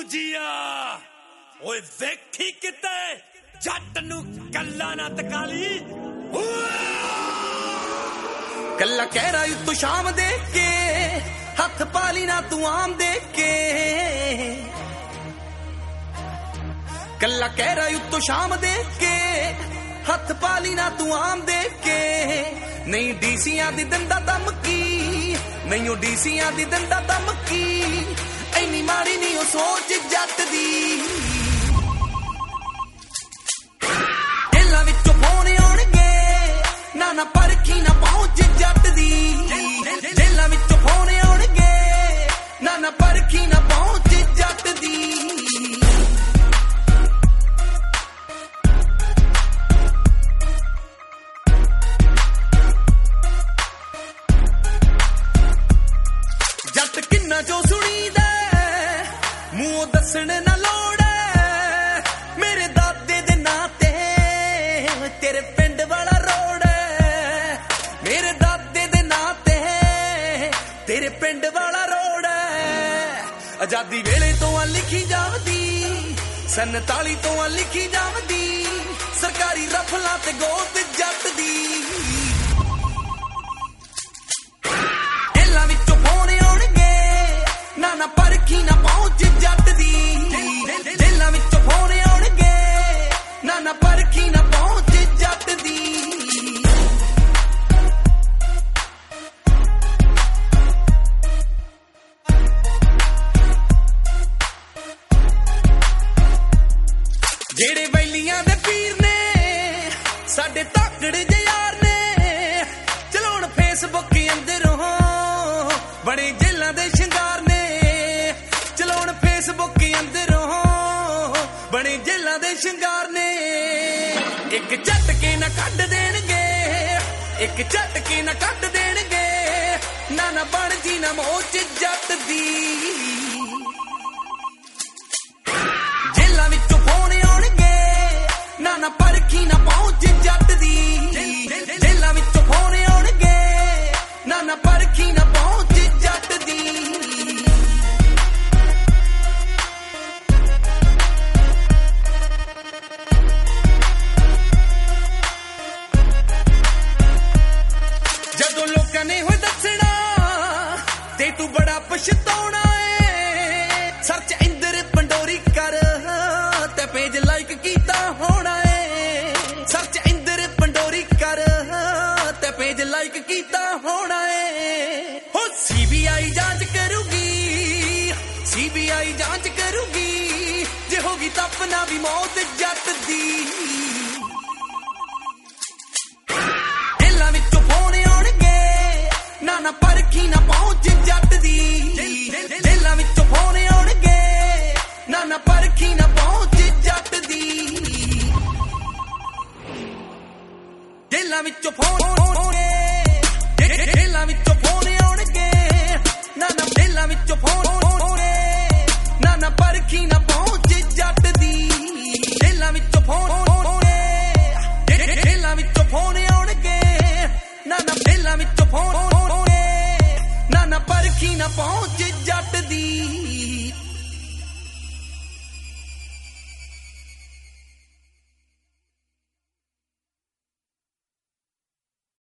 ਜੀਆ ਓਏ ਵੇਖੀ ਕਿਤੇ ਜੱਟ ਨੂੰ ਕੱਲਾ ਨਾ ਤਕਾਲੀ ਕੱਲਾ ਕਹਿ ਰਾ ਤੂੰ ਸ਼ਾਮ ਦੇ ਕੇ ਹੱਥ ਪਾਲੀ ਨਾ ਤੂੰ ਆਮ ਦੇ ਕੇ ਕੱਲਾ ਕਹਿ ਰਾ ਤੂੰ ਸ਼ਾਮ ਦੇ ਕੇ ਹੱਥ ਪਾਲੀ ਨਾ ਤੂੰ ਆਮ ਦੇ ਕੇ ਨਹੀਂ ਡੀਸੀਆਂ ਦੀ ਦੰਦਾ ਧਮਕੀ ਨਹੀਂ ਉਹ ਡੀਸੀਆਂ ਦੀ ਦੰਦਾ ਧਮਕੀ ਐਨੀ ਮਾੜੀ ਨਹੀਂ ਉਹ ਸੋਚ ਜੱਟ ਦੀ ਢੇਲਾਂ ਵਿੱਚੋਂ ਫੋਨ ਆਉਣਗੇ ਨਾ ਪਰਖੀ ਨਾ ਪਹੁੰਚ ਜੱਟ ਦੀ ਢੇਲਾਂ ਵਿੱਚੋਂ ਫੋਨ ਆਉਣਗੇ ਨਾ ਪਰਖੀ ਨਾ ਪਹੁੰਚ ਜੱਟ ਦੀ ਜੱਟ ਕਿੰਨਾ ਚੋਂ ਸੁਣੀਦਾ ਮੂੰਹੋਂ ਦੱਸਣ ਨਾ ਲੋੜ ਮੇਰੇ ਦਾਦੇ ਦੇ ਨਾਂ ਤੇ ਤੇਰੇ ਪਿੰਡ ਵਾਲਾ ਰੋਡ ਮੇਰੇ ਦਾਦੇ ਦੇ ਨਾਂ ਤੇ ਤੇਰੇ ਪਿੰਡ ਵਾਲਾ ਰੋਡ ਆਜ਼ਾਦੀ ਵੇਲੇ ਤੋਂ ਆ ਲਿਖੀ ਜਾਂਦੀ 47 ਤੋਂ ਆ ਲਿਖੀ ਜਾਂਦੀ ਸਰਕਾਰੀ ਰਫਲਾਂ ਤੇ ਗੋਤ ਜੱਟ ਦੀ ਢੇਲਾਂ ਵਿੱਚੋਂ ਫੋਨ ਆਉਣਗੇ ਨਾ ਪਰਖੀ ਨਾ ਪਹੁੰਚ ਜੱਟ ਦੀ ਢੇਲਾਂ ਵਿੱਚੋਂ ਫੋਨ ਆਉਣਗੇ ਨਾ ਪਰਖੀ ਨਾ ਪਹੁੰਚ ਜੱਟ ਦੀ ਜਿਹੜੇ ਵੈਲੀਆਂ ਦੇ ਪੀਰ ਨੇ ਸਾਡੇ ਤਾਕੜ ਜਿਹੇ ਯਾਰ ਨੇ ਚਲਾਉਣ ਫੇਸਬੁੱਕ ਅੰਦਰੋਂ ਬੜੇ ਜੇਲਾਂ ਦੇ ਸ਼ਿੰਗਾਰ ਨੇ ਚਲਾਉਣ ਫੇਸਬੁੱਕ ਅੰਦਰੋਂ ਬੜੇ ਜੇਲਾਂ ਦੇ ਸ਼ਿੰਗਾਰ ਨੇ ਇੱਕ ਝਟਕੇ ਨਾ ਕੱਢ ਦੇਣਗੇ ਇੱਕ ਝਟਕੇ ਨਾ ਕੱਢ ਦੇਣਗੇ ਨਾ ਬਣ ਜੀ ਨਾ ਮੋਚ ਜੱਟ ਦੀ ਜੇਲਾਂ ਵਿੱਚੋਂ ਫੋਨ ਆਉਣਗੇ ਨਾ ਪਰਖੀ ਨਾ ਪਹੁੰਚ ਜੱਟ ਦੀ ਜੇਲਾਂ ਵਿੱਚੋਂ ਫੋਨ ਆਉਣਗੇ ਨਾ ਪਰਖੀ ਨਾ ਪਹੁੰਚ ਜੱਟ ਦੀ ਜਦੋਂ ਲੋਕਾਂ ਨੇ ਹੋਏ ਦੱਸਣਾ ਤੇ ਤੂੰ ਬੜਾ ਪਛਤਾਉਣਾ ਏ ਸਰਚ ਇੰਦਰ ਪੰਡੋਰੀ ਕਰ ਤੇ ਪੇਜ ਲਾਈਕ ਕੀਤਾ ਹੋਣਾ ਏ ਸਰਚ ਇੰਦਰ ਪੰਡੋਰੀ ਕਰ ਤੇ ਪੇਜ ਲਾਈਕ ਕੀਤਾ ਹੋਣਾ ਏ ਹੋ ਸੀਬੀਆਈ ਜਾਂਚ ਕਰੂਗੀ ਸੀਬੀਆਈ ਜਾਂਚ ਕਰੂਗੀ ਜੇ ਹੋਗੀ ਤਾਂ ਆਪਣਾ ਵੀ ਮੌਤ ਜੱਟ ਦੀ ਢੇਲਾਂ ਵਿੱਚੋਂ ਫੋਨ ਆਉਣਗੇ ਨਾ ਪਰਖੀ ਨਾ ਪਹੁੰਚ ਜੱਟ ਦੀ ਢੇਲਾਂ ਵਿੱਚੋਂ ਫੋਨ ਆਉਣਗੇ ਨਾ ਪਰਖੀ ਨਾ ਪਹੁੰਚ ਜੱਟ ਦੀ ਢੇਲਾਂ ਵਿੱਚੋਂ ਫੋਨ ਢੇਲਾਂ ਵਿੱਚੋਂ ਫੋਨ ਆਉਣਗੇ ਨਾ ਢੇਲਾਂ ਵਿੱਚੋਂ ਫੋਨ ਨਾ ਪਰਖੀ ਨਾ ਪਹੁੰਚ ਜੱਟ ਦੀ ਢੇਲਾਂ ਵਿੱਚੋਂ ਫੋਨ ਢੇਲਾਂ ਵਿੱਚੋਂ ਫੋਨ ਆਉਣਗੇ ਨਾ ਢੇਲਾਂ ਵਿੱਚੋਂ ਫੋਨ ਨਾ ਪਰਖੀ ਨਾ ਪਹੁੰਚ ਜੱਟ ਦੀ